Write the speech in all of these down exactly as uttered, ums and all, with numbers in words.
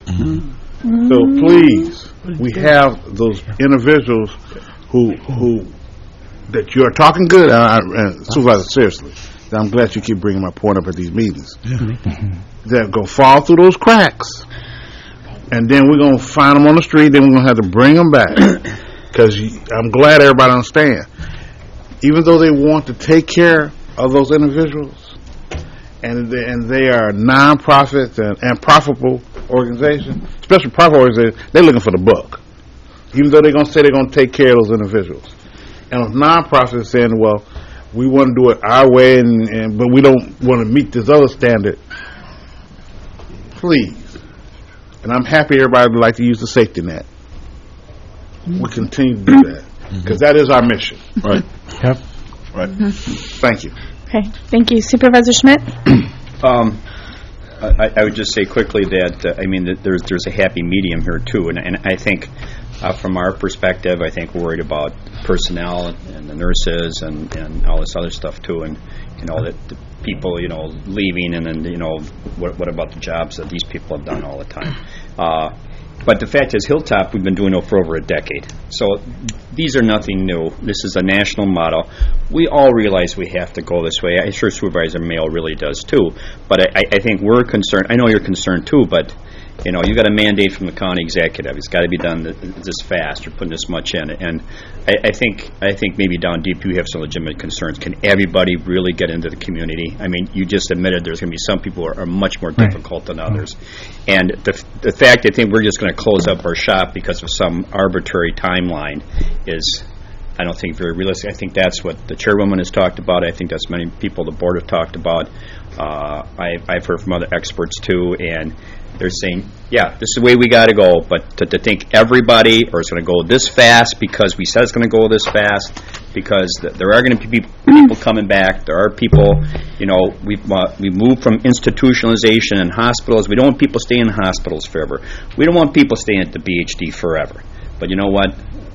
Mm-hmm. So please, we have those individuals who who that you are talking good. Uh, uh, Supervisor, seriously, I'm glad you keep bringing my point up at these meetings. Mm-hmm. That go fall through those cracks, and then we're gonna find them on the street. Then we're gonna have to bring them back because I'm glad everybody understands. Even though they want to take care of those individuals, and they, and they are non-profit and, and profitable organizations, especially profit organizations, they're looking for the buck. Even though they're going to say they're going to take care of those individuals. And with non-profits saying, well, we want to do it our way, and, and but we don't want to meet this other standard. Please. And I'm happy everybody would like to use the safety net. Mm-hmm. We continue to do that. Because mm-hmm. that is our mission. Right. Yep. Right. Mm-hmm. Thank you. Okay. Thank you. Supervisor Schmidt? um, I, I would just say quickly that, uh, I mean, that there's there's a happy medium here, too. And, and I think uh, from our perspective, I think we're worried about personnel and the nurses and, and all this other stuff, too. And, you know, that the people, you know, leaving and then, you know, what, what about the jobs that these people have done all the time? Uh, But the fact is, Hilltop, we've been doing it for over a decade. So these are nothing new. This is a national model. We all realize we have to go this way. I'm sure Supervisor Mayo really does, too. But I, I think we're concerned. I know you're concerned, too, but, you know, you got a mandate from the county executive. It's got to be done this fast. You're putting this much in. And I, I think I think maybe down deep you have some legitimate concerns. Can everybody really get into the community? I mean, you just admitted there's going to be some people who are, are much more right. difficult than others. And the the fact I think we're just going to close up our shop because of some arbitrary timeline is, I don't think, very realistic. I think that's what the chairwoman has talked about. I think that's many people the board have talked about. Uh, I, I've heard from other experts, too, and they're saying, yeah, this is the way we got to go, but to, to think everybody or it's going to go this fast because we said it's going to go this fast, because th- there are going to be people coming back. There are people, you know, we've, uh, we moved from institutionalization in hospitals. We don't want people staying in hospitals forever. We don't want people staying at the B H D forever. But you know what?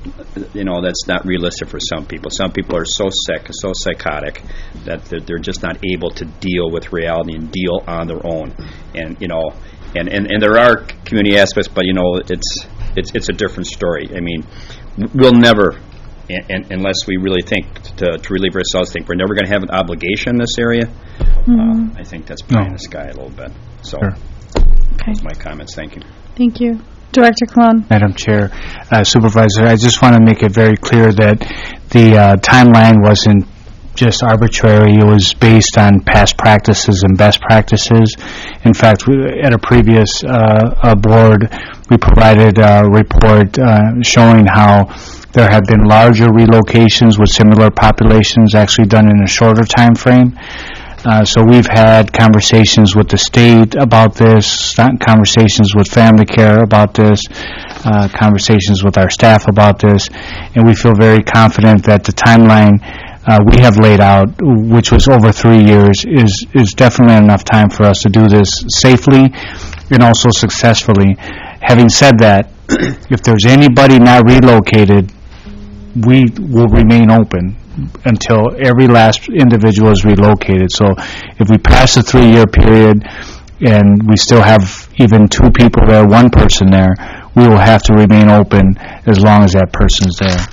You know, that's not realistic for some people. Some people are so sick, so psychotic, that they're, they're just not able to deal with reality and deal on their own. And, you know, and, and, and there are community aspects, but, you know, it's it's it's a different story. I mean, we'll never, and, and, unless we really think to, to relieve ourselves, think we're never going to have an obligation in this area, mm-hmm. uh, I think that's pie no. in the sky a little bit. So sure. Okay. Those are my comments. Thank you. Thank you. Director Colon. Madam Chair, uh, Supervisor, I just want to make it very clear that the uh, timeline wasn't just arbitrary. It was based on past practices and best practices. In fact, we, at a previous uh, uh, board, we provided a report uh, showing how there have been larger relocations with similar populations actually done in a shorter time frame. Uh, so we've had conversations with the state about this, conversations with family care about this, uh, conversations with our staff about this, and we feel very confident that the timeline uh, we have laid out, which was over three years, is, is definitely enough time for us to do this safely and also successfully. Having said that, if there's anybody not relocated, we will remain open until every last individual is relocated. So if we pass the three-year period and we still have even two people there, one person there, we will have to remain open as long as that person's there.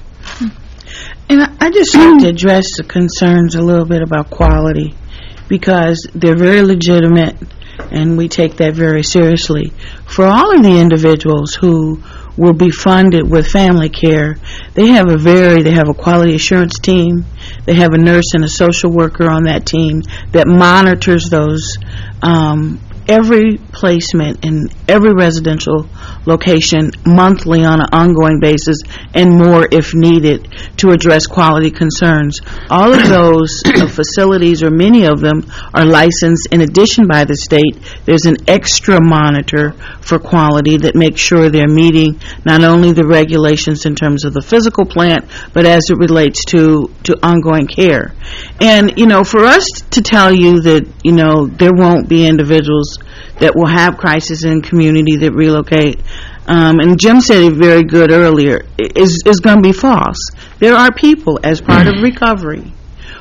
And I just like to address the concerns a little bit about quality, because they're very legitimate and we take that very seriously. For all of the individuals who will be funded with family care, they have a very, they have a quality assurance team, they have a nurse and a social worker on that team that monitors those, um, every placement in every residential location monthly on an ongoing basis, and more if needed, to address quality concerns. All of those uh, facilities, or many of them, are licensed in addition by the state. There's an extra monitor for quality that makes sure they're meeting not only the regulations in terms of the physical plant, but as it relates to, to ongoing care. And, you know, for us to tell you that, you know, there won't be individuals that will have crisis in community that relocate, um, and Jim said it very good earlier, is, is going to be false. There are people, as part of recovery,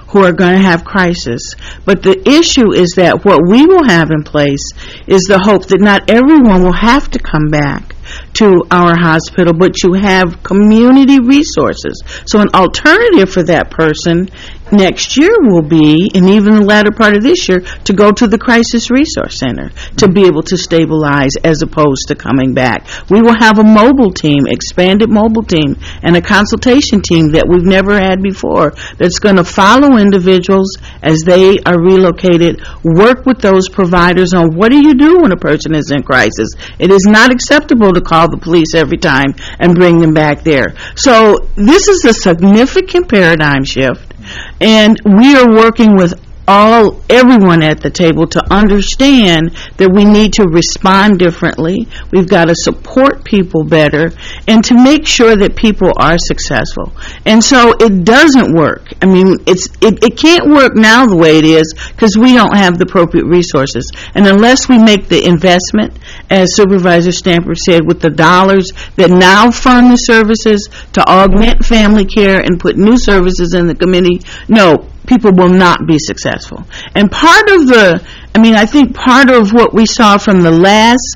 who are going to have crisis. But the issue is that what we will have in place is the hope that not everyone will have to come back to our hospital, but you have community resources. So an alternative for that person next year will be, and even the latter part of this year, to go to the Crisis Resource Center to be able to stabilize as opposed to coming back. We will have a mobile team, expanded mobile team, and a consultation team that we've never had before that's going to follow individuals as they are relocated, work with those providers on what do you do when a person is in crisis. It is not acceptable to call the police every time and bring them back there. So this is a significant paradigm shift. And we are working with all, everyone at the table to understand that we need to respond differently. We've got to support people better and to make sure that people are successful. And so it doesn't work. I mean, it's it, it can't work now the way it is because we don't have the appropriate resources. And unless we make the investment, as Supervisor Stamper said, with the dollars that now fund the services to augment family care and put new services in the community, no, people will not be successful. And part of the, I mean, I think part of what we saw from the last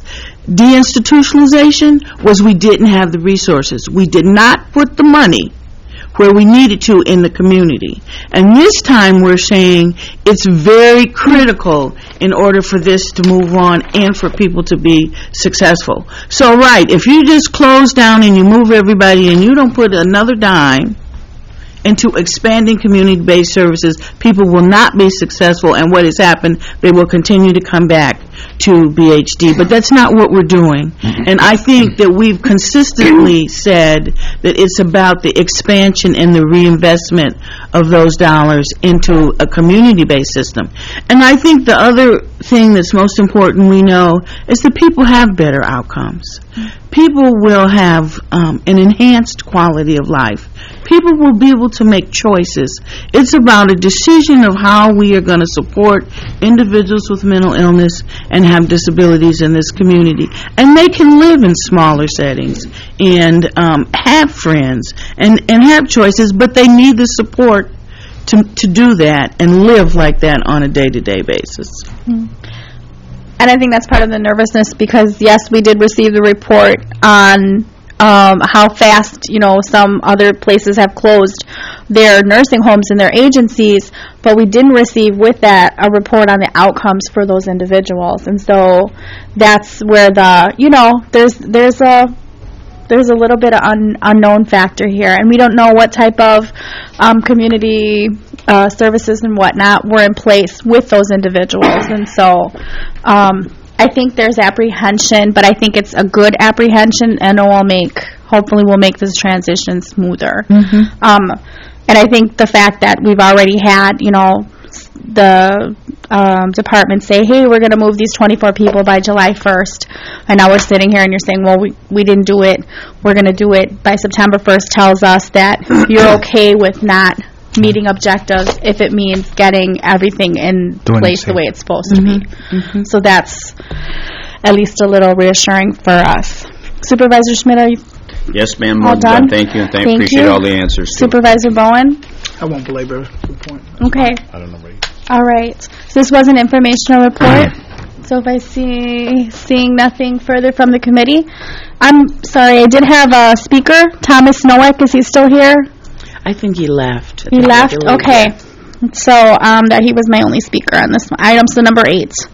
deinstitutionalization was we didn't have the resources. We did not put the money where we needed to in the community. And this time we're saying it's very critical in order for this to move on and for people to be successful. So, right, if you just close down and you move everybody and you don't put another dime into expanding community-based services, people will not be successful, and what has happened, they will continue to come back to B H D. But that's not what we're doing. And I think that we've consistently said that it's about the expansion and the reinvestment of those dollars into a community-based system. And I think the other thing that's most important we know is that people have better outcomes. People will have um, an enhanced quality of life. People will be able to make choices. It's about a decision of how we are going to support individuals with mental illness and have disabilities in this community. And they can live in smaller settings and um, have friends and, and have choices, but they need the support to, to do that and live like that on a day-to-day basis. Mm. And I think that's part of the nervousness because, yes, we did receive the report on um, how fast, you know, some other places have closed their nursing homes and their agencies, but we didn't receive with that a report on the outcomes for those individuals. And so that's where the, you know, there's there's a there's a little bit of un, unknown factor here, and we don't know what type of um, community uh, services and whatnot were in place with those individuals. And so um, I think there's apprehension, but I think it's a good apprehension, and it will make, hopefully will make this transition smoother. Mm-hmm. Um, and I think the fact that we've already had, you know, the um, department say, hey, we're going to move these twenty-four people by July first, and now we're sitting here and you're saying, well, we, we didn't do it, we're going to do it by September first, tells us that you're okay with not meeting objectives if it means getting everything in Doing place the the way it's supposed Mm-hmm. to be. Mm-hmm. So that's at least a little reassuring for us. Supervisor Schmidt, are you Yes, ma'am. all Well done? Thank you, and thank, Thank appreciate you. all the answers. too. Supervisor Bowen? I won't belabor the point. Okay. I don't know. Ray. All right. So this was an informational report. So if I see seeing nothing further from the committee, I'm sorry. I did have a speaker, Thomas Nowak. Is he still here? I think he left. He left. Okay. So um, that he was my only speaker on this one. Item so number eight.